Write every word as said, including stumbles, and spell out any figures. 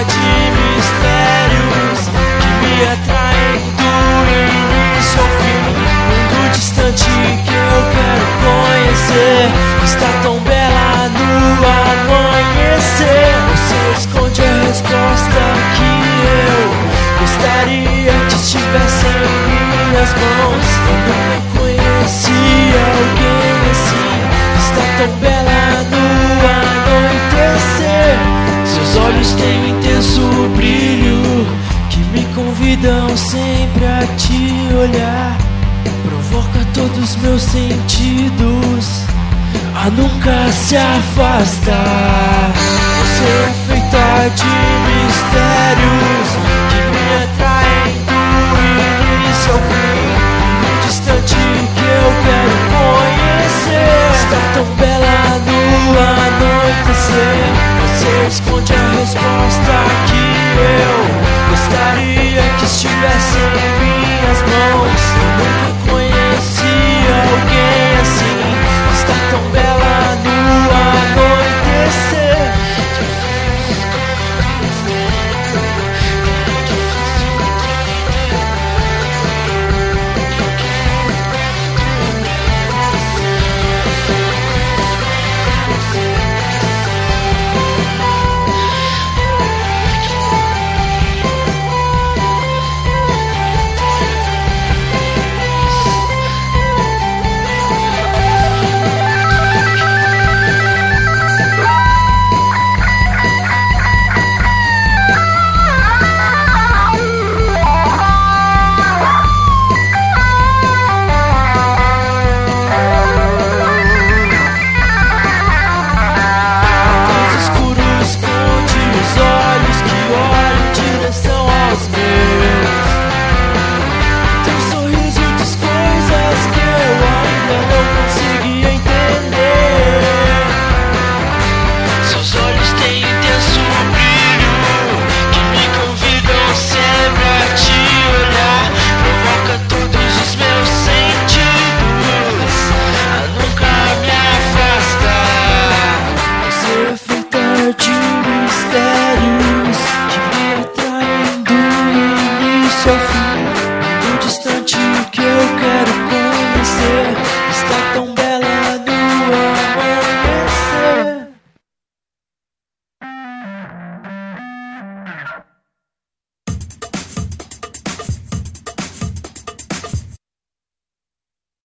de mistérios que me atraem do início ao fim. Mundo distante que eu quero conhecer, está tão bela no amanhecer. Você esconde a resposta que eu gostaria que estivesse em minhas mãos. Eu nunca conheci alguém assim, está tão bela no anoitecer. Seus olhos têm um intenso brilho que me convidam sempre a te olhar. Provoca todos meus sentidos a nunca se afastar. Você é feita de mistérios que me atraem do início ao fim. Um distante que eu quero conhecer, está tão bela no anoitecer. Você esconde a resposta que eu gostaria que estivesse em minhas mãos. Eu nunca conheci alguém assim, está tão bela no anoitecer. De mistérios que me atraem do início ao fim. Mundo distante